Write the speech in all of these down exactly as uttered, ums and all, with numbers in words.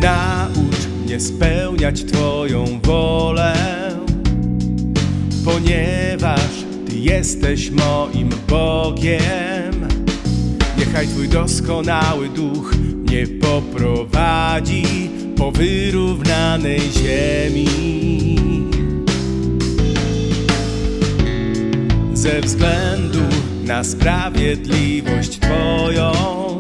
Naucz mnie spełniać Twoją wolę, ponieważ Ty jesteś moim Bogiem. Niechaj Twój doskonały duch mnie poprowadzi po wyrównanej ziemi. Ze względu na sprawiedliwość Twoją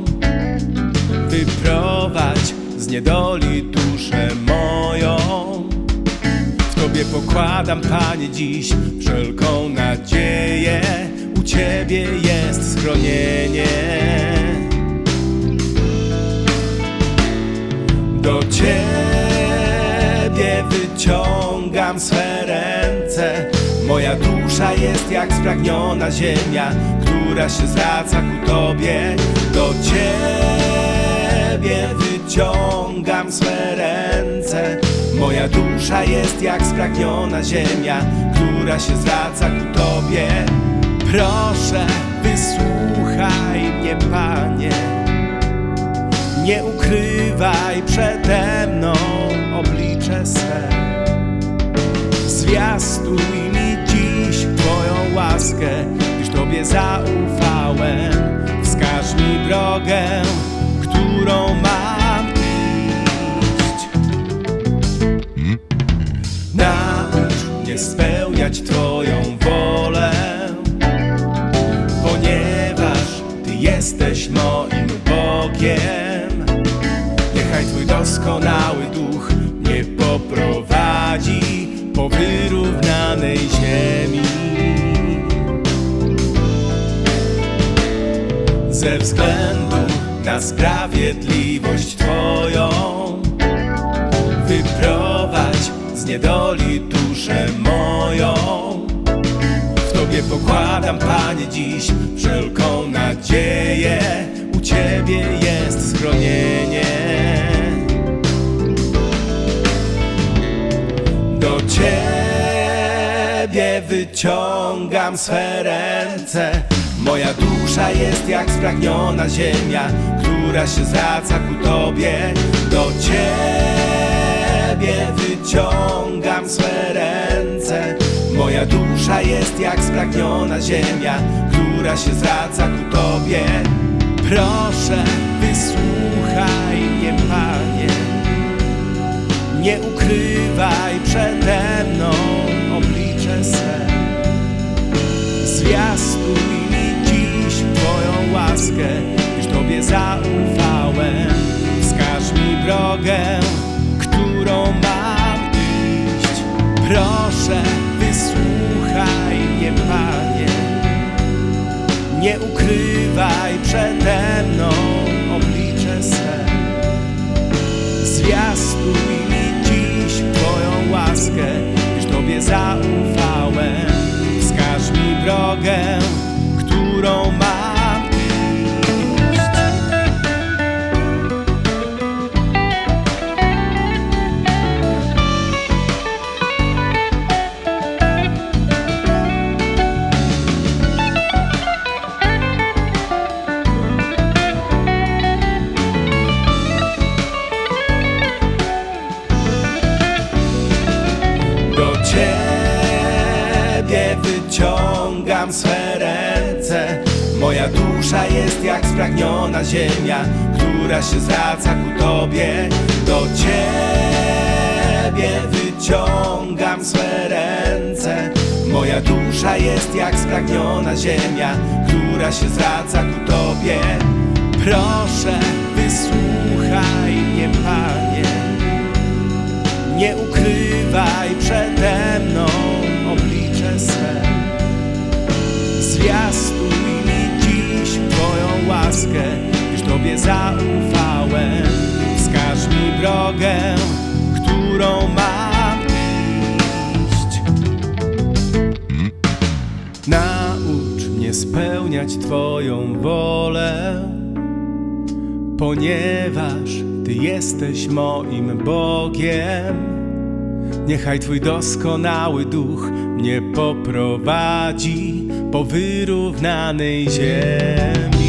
wyprowadź z niedoli duszę moją. W Tobie pokładam, Panie, dziś wszelką nadzieję. U Ciebie jest schronienie. Do Ciebie wyciągam swe ręce. Moja dusza jest jak spragniona ziemia, która się zwraca ku Tobie. Do Ciebie wyciągam swe ręce. Moja dusza jest jak spragniona ziemia, która się zwraca ku Tobie. Proszę, wysłuchaj mnie, Panie. Nie ukrywaj przede mną oblicze swe. Zwiastuj mi dziś Twoją łaskę, gdyż Tobie zaufałem. Wskaż mi drogę, którą mam iść. Naucz mnie spełniać Twoją wolę, ponieważ Ty jesteś moim Bogiem. Niechaj Twój doskonały duch mnie poprowadzi po wyrównanej ziemi. Ze względu na sprawiedliwość Twoją wyprowadź z niedoli duszę moją. W Tobie pokładam, Panie, dziś wszelką nadzieję. U Ciebie jest schronienie. Do Ciebie wyciągam swe ręce. Moja dusza jest jak spragniona ziemia, która się zwraca ku Tobie. Do Ciebie wyciągam swe ręce. Moja dusza jest jak spragniona ziemia, która się zwraca ku Tobie. Proszę, wysłuchaj mnie, Panie. Nie ukrywaj przede mną oblicze swe. Zwiastuj mi dziś Twoją łaskę, gdyż Tobie zaufałem. Wskaż mi drogę, którą mam iść. Proszę, wysłuchaj mnie, Panie. Nie ukrywaj przede mną oblicze swe. Zwiastuj mi dziś Twoją łaskę, gdyż Tobie zaufałem. Wskaż mi drogę, którą mam iść. Do Ciebie wyciągam swe ręce. Moja dusza jest jak spragniona ziemia, która się zwraca ku Tobie. Do Ciebie wyciągam swe ręce. Moja dusza jest jak spragniona ziemia, która się zwraca ku Tobie. Proszę, wysłuchaj mnie, Panie. Nie ukrywaj przede mną oblicze swe. Zwiastuj mi dziś Twoją łaskę, gdyż Tobie zaufałem. Wskaż mi drogę, którą mam iść. Naucz mnie spełniać Twoją wolę, ponieważ Ty jesteś moim Bogiem. Niechaj Twój doskonały duch mnie poprowadzi po wyrównanej ziemi.